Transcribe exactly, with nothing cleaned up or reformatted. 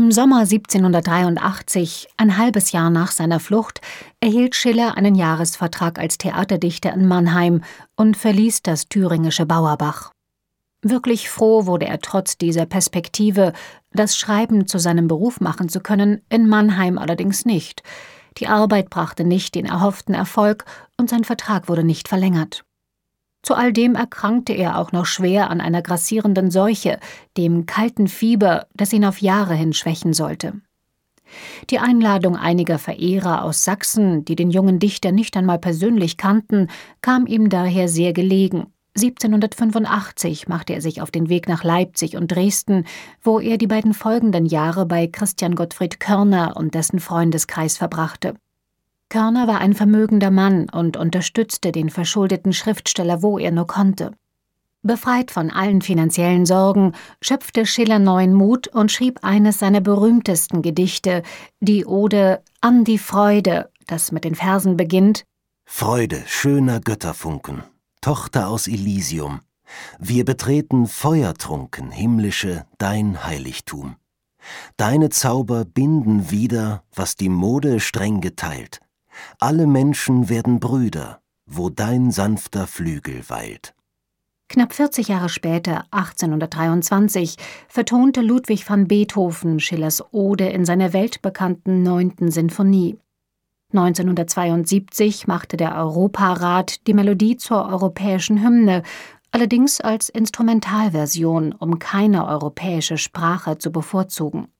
Im Sommer siebzehnhundertdreiundachtzig, ein halbes Jahr nach seiner Flucht, erhielt Schiller einen Jahresvertrag als Theaterdichter in Mannheim und verließ das thüringische Bauerbach. Wirklich froh wurde er trotz dieser Perspektive, das Schreiben zu seinem Beruf machen zu können, in Mannheim allerdings nicht. Die Arbeit brachte nicht den erhofften Erfolg und sein Vertrag wurde nicht verlängert. Zu all dem erkrankte er auch noch schwer an einer grassierenden Seuche, dem kalten Fieber, das ihn auf Jahre hin schwächen sollte. Die Einladung einiger Verehrer aus Sachsen, die den jungen Dichter nicht einmal persönlich kannten, kam ihm daher sehr gelegen. siebzehnhundertfünfundachtzig machte er sich auf den Weg nach Leipzig und Dresden, wo er die beiden folgenden Jahre bei Christian Gottfried Körner und dessen Freundeskreis verbrachte. Körner war ein vermögender Mann und unterstützte den verschuldeten Schriftsteller, wo er nur konnte. Befreit von allen finanziellen Sorgen, schöpfte Schiller neuen Mut und schrieb eines seiner berühmtesten Gedichte, die Ode »An die Freude«, das mit den Versen beginnt: Freude, schöner Götterfunken, Tochter aus Elysium, wir betreten feuertrunken, himmlische, dein Heiligtum. Deine Zauber binden wieder, was die Mode streng geteilt. Alle Menschen werden Brüder, wo dein sanfter Flügel weilt. Knapp vierzig Jahre später, achtzehnhundertdreiundzwanzig, vertonte Ludwig van Beethoven Schillers Ode in seiner weltbekannten neunten Sinfonie. neunzehnhundertzweiundsiebzig machte der Europarat die Melodie zur europäischen Hymne, allerdings als Instrumentalversion, um keine europäische Sprache zu bevorzugen.